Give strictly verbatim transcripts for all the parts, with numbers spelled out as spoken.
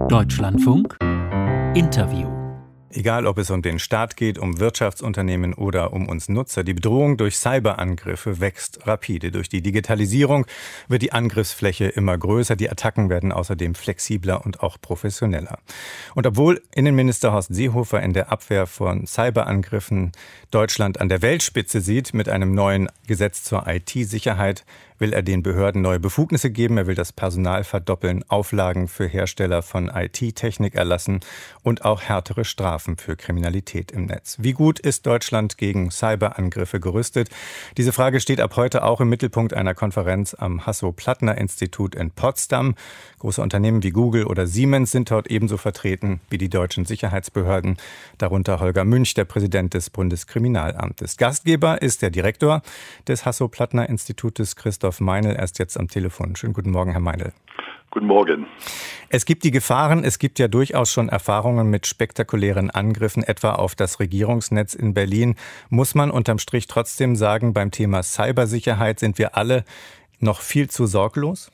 Deutschlandfunk Interview. Egal, ob es um den Staat geht, um Wirtschaftsunternehmen oder um uns Nutzer, die Bedrohung durch Cyberangriffe wächst rapide. Durch die Digitalisierung wird die Angriffsfläche immer größer, die Attacken werden außerdem flexibler und auch professioneller. Und obwohl Innenminister Horst Seehofer in der Abwehr von Cyberangriffen Deutschland an der Weltspitze sieht, mit einem neuen Gesetz zur I T-Sicherheit will er den Behörden neue Befugnisse geben. Er will das Personal verdoppeln, Auflagen für Hersteller von I T-Technik erlassen und auch härtere Strafen für Kriminalität im Netz. Wie gut ist Deutschland gegen Cyberangriffe gerüstet? Diese Frage steht ab heute auch im Mittelpunkt einer Konferenz am Hasso-Plattner-Institut in Potsdam. Große Unternehmen wie Google oder Siemens sind dort ebenso vertreten wie die deutschen Sicherheitsbehörden, darunter Holger Münch, der Präsident des Bundeskriminalamtes. Gastgeber ist der Direktor des Hasso-Plattner-Institutes, Christoph Meinl, erst jetzt am Telefon. Schönen guten Morgen, Herr Meinl. Guten Morgen. Es gibt die Gefahren, es gibt ja durchaus schon Erfahrungen mit spektakulären Angriffen, etwa auf das Regierungsnetz in Berlin. Muss man unterm Strich trotzdem sagen, beim Thema Cybersicherheit sind wir alle noch viel zu sorglos?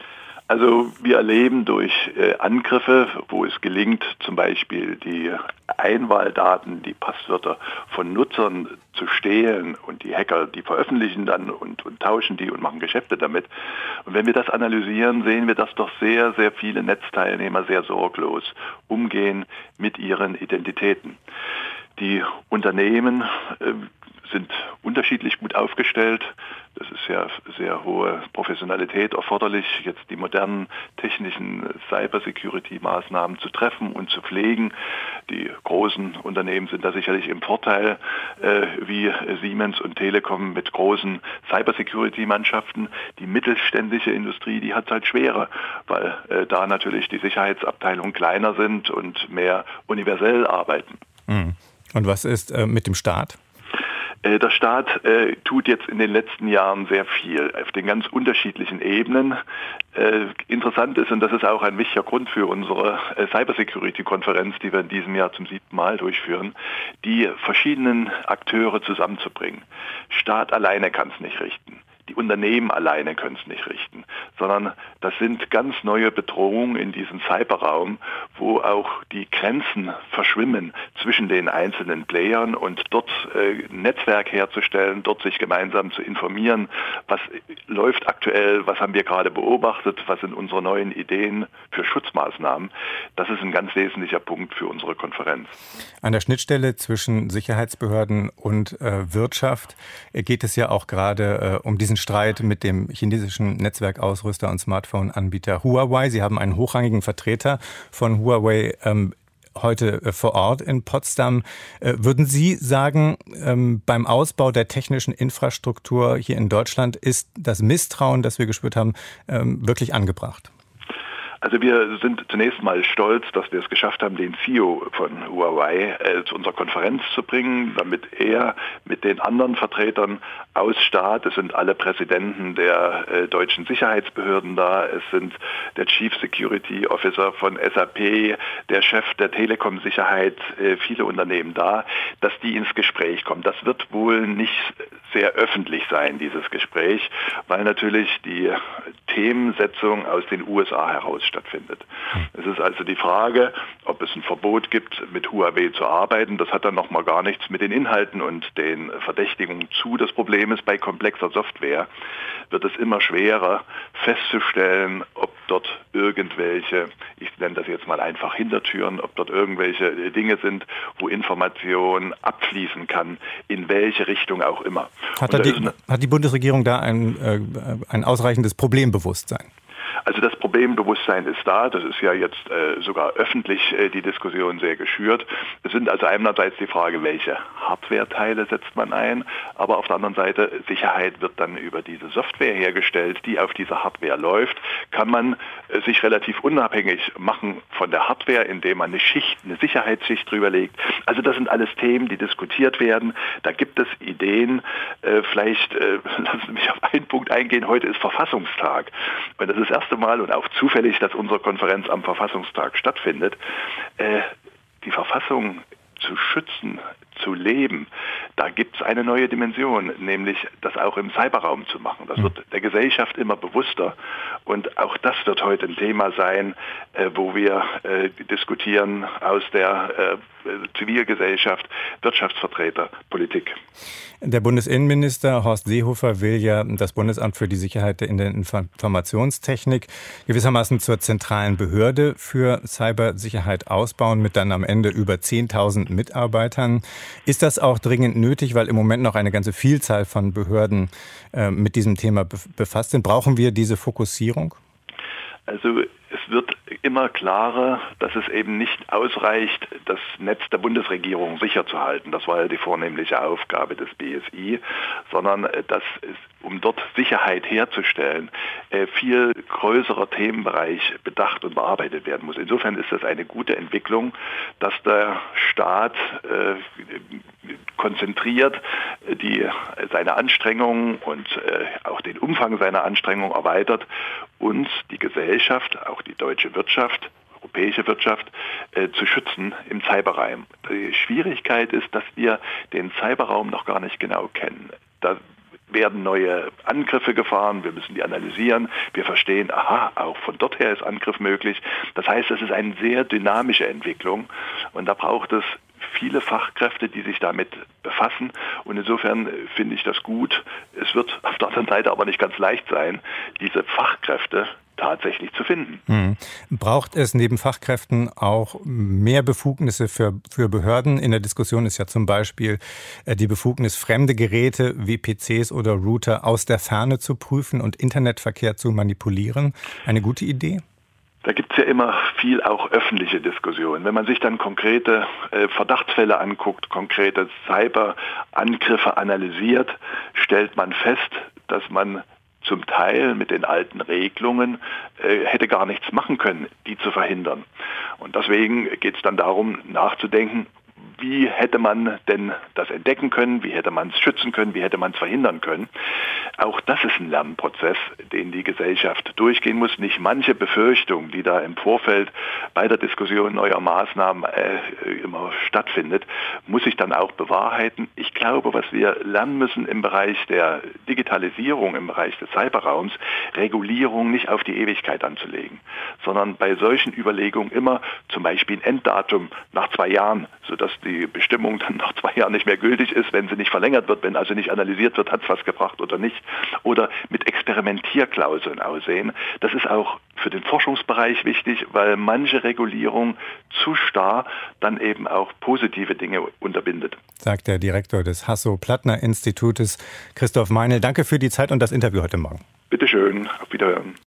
Also wir erleben durch äh, Angriffe, wo es gelingt, zum Beispiel die Einwahldaten, die Passwörter von Nutzern zu stehlen und die Hacker, die veröffentlichen dann und, und tauschen die und machen Geschäfte damit. Und wenn wir das analysieren, sehen wir, dass doch sehr, sehr viele Netzteilnehmer sehr sorglos umgehen mit ihren Identitäten. Die Unternehmen äh, sind unterschiedlich gut aufgestellt. Das ist ja sehr hohe Professionalität erforderlich, jetzt die modernen technischen Cybersecurity-Maßnahmen zu treffen und zu pflegen. Die großen Unternehmen sind da sicherlich im Vorteil, äh, wie Siemens und Telekom mit großen Cybersecurity-Mannschaften. Die mittelständische Industrie, die hat es halt schwerer, weil äh, da natürlich die Sicherheitsabteilungen kleiner sind und mehr universell arbeiten. Und was ist äh, mit dem Staat? Der Staat äh, tut jetzt in den letzten Jahren sehr viel auf den ganz unterschiedlichen Ebenen. Äh, interessant ist, und das ist auch ein wichtiger Grund für unsere äh, Cybersecurity-Konferenz, die wir in diesem Jahr zum siebten Mal durchführen, die verschiedenen Akteure zusammenzubringen. Staat alleine kann es nicht richten. Die Unternehmen alleine können es nicht richten, sondern das sind ganz neue Bedrohungen in diesem Cyberraum, wo auch die Grenzen verschwimmen zwischen den einzelnen Playern und dort äh, ein Netzwerk herzustellen, dort sich gemeinsam zu informieren, was läuft aktuell, was haben wir gerade beobachtet, was sind unsere neuen Ideen für Schutzmaßnahmen. Das ist ein ganz wesentlicher Punkt für unsere Konferenz. An der Schnittstelle zwischen Sicherheitsbehörden und äh, Wirtschaft geht es ja auch gerade äh, um diesen Streit mit dem chinesischen Netzwerkausrüster und Smartphone-Anbieter Huawei. Sie haben einen hochrangigen Vertreter von Huawei ähm, heute äh, vor Ort in Potsdam. Äh, würden Sie sagen, ähm, beim Ausbau der technischen Infrastruktur hier in Deutschland ist das Misstrauen, das wir gespürt haben, ähm, wirklich angebracht? Also wir sind zunächst mal stolz, dass wir es geschafft haben, den C E O von Huawei äh, zu unserer Konferenz zu bringen, damit er mit den anderen Vertretern aus Staat, es sind alle Präsidenten der äh, deutschen Sicherheitsbehörden da, es sind der Chief Security Officer von S A P, der Chef der Telekom-Sicherheit, äh, viele Unternehmen da, dass die ins Gespräch kommen. Das wird wohl nicht sehr öffentlich sein, dieses Gespräch, weil natürlich die Themensetzung aus den U S A heraus stattfindet. Es ist also die Frage, ob es ein Verbot gibt, mit Huawei zu arbeiten. Das hat dann nochmal gar nichts mit den Inhalten und den Verdächtigungen zu. Das Problem ist, bei komplexer Software wird es immer schwerer festzustellen, ob dort irgendwelche, ich nenne das jetzt mal einfach Hintertüren, ob dort irgendwelche Dinge sind, wo Information abfließen kann, in welche Richtung auch immer. Hat, da die, hat die Bundesregierung da ein, äh, ein ausreichendes Problembewusstsein? Also das Problembewusstsein ist da, das ist ja jetzt äh, sogar öffentlich äh, die Diskussion sehr geschürt. Es sind also einerseits die Frage, welche Hardware-Teile setzt man ein, aber auf der anderen Seite, Sicherheit wird dann über diese Software hergestellt, die auf dieser Hardware läuft. Kann man äh, sich relativ unabhängig machen von der Hardware, indem man eine Schicht, eine Sicherheitsschicht drüber legt. Also das sind alles Themen, die diskutiert werden. Da gibt es Ideen. Äh, vielleicht äh, lassen Sie mich auf einen Punkt eingehen. Heute ist Verfassungstag. Und das ist das erste Mal und auch zufällig, dass unsere Konferenz am Verfassungstag stattfindet. Äh, die Verfassung zu schützen, zu leben, da gibt es eine neue Dimension, nämlich das auch im Cyberraum zu machen. Das wird der Gesellschaft immer bewusster und auch das wird heute ein Thema sein, äh, wo wir äh, diskutieren aus der äh, Zivilgesellschaft, Wirtschaftsvertreter, Politik. Der Bundesinnenminister Horst Seehofer will ja das Bundesamt für die Sicherheit in der Informationstechnik gewissermaßen zur zentralen Behörde für Cybersicherheit ausbauen, mit dann am Ende über zehntausend Mitarbeitern. Ist das auch dringend nötig, weil im Moment noch eine ganze Vielzahl von Behörden äh, mit diesem Thema befasst sind? Brauchen wir diese Fokussierung? Also es wird immer klarer, dass es eben nicht ausreicht, das Netz der Bundesregierung sicher zu halten. Das war ja die vornehmliche Aufgabe des B S I, sondern dass es, um dort Sicherheit herzustellen, viel größerer Themenbereich bedacht und bearbeitet werden muss. Insofern ist das eine gute Entwicklung, dass der Staat äh, konzentriert die, seine Anstrengungen und äh, auch den Umfang seiner Anstrengungen erweitert, uns, die Gesellschaft, auch die deutsche Wirtschaft, europäische Wirtschaft, äh, zu schützen im Cyberraum. Die Schwierigkeit ist, dass wir den Cyberraum noch gar nicht genau kennen. Da werden neue Angriffe gefahren, wir müssen die analysieren, wir verstehen, aha, auch von dort her ist Angriff möglich. Das heißt, es ist eine sehr dynamische Entwicklung und da braucht es viele Fachkräfte, die sich damit befassen und insofern finde ich das gut. Es wird auf der anderen Seite aber nicht ganz leicht sein, diese Fachkräfte tatsächlich zu finden. Mhm. Braucht es neben Fachkräften auch mehr Befugnisse für, für Behörden? In der Diskussion ist ja zum Beispiel die Befugnis, fremde Geräte wie P Cs oder Router aus der Ferne zu prüfen und Internetverkehr zu manipulieren. Eine gute Idee? Da gibt es ja immer viel auch öffentliche Diskussionen. Wenn man sich dann konkrete äh, Verdachtsfälle anguckt, konkrete Cyberangriffe analysiert, stellt man fest, dass man zum Teil mit den alten Regelungen äh, hätte gar nichts machen können, die zu verhindern. Und deswegen geht es dann darum, nachzudenken, wie hätte man denn das entdecken können, wie hätte man es schützen können, wie hätte man es verhindern können. Auch das ist ein Lernprozess, den die Gesellschaft durchgehen muss. Nicht manche Befürchtung, die da im Vorfeld bei der Diskussion neuer Maßnahmen äh, immer stattfindet, muss sich dann auch bewahrheiten. Ich glaube, was wir lernen müssen im Bereich der Digitalisierung, im Bereich des Cyberraums, Regulierung nicht auf die Ewigkeit anzulegen, sondern bei solchen Überlegungen immer zum Beispiel ein Enddatum nach zwei Jahren, sodass die Bestimmung dann nach zwei Jahren nicht mehr gültig ist, wenn sie nicht verlängert wird, wenn also nicht analysiert wird, hat es was gebracht oder nicht. Oder mit Experimentierklauseln aussehen. Das ist auch für den Forschungsbereich wichtig, weil manche Regulierung zu starr dann eben auch positive Dinge unterbindet. Sagt der Direktor des Hasso-Plattner-Institutes, Christoph Meinl. Danke für die Zeit und das Interview heute Morgen. Bitte schön, auf Wiederhören.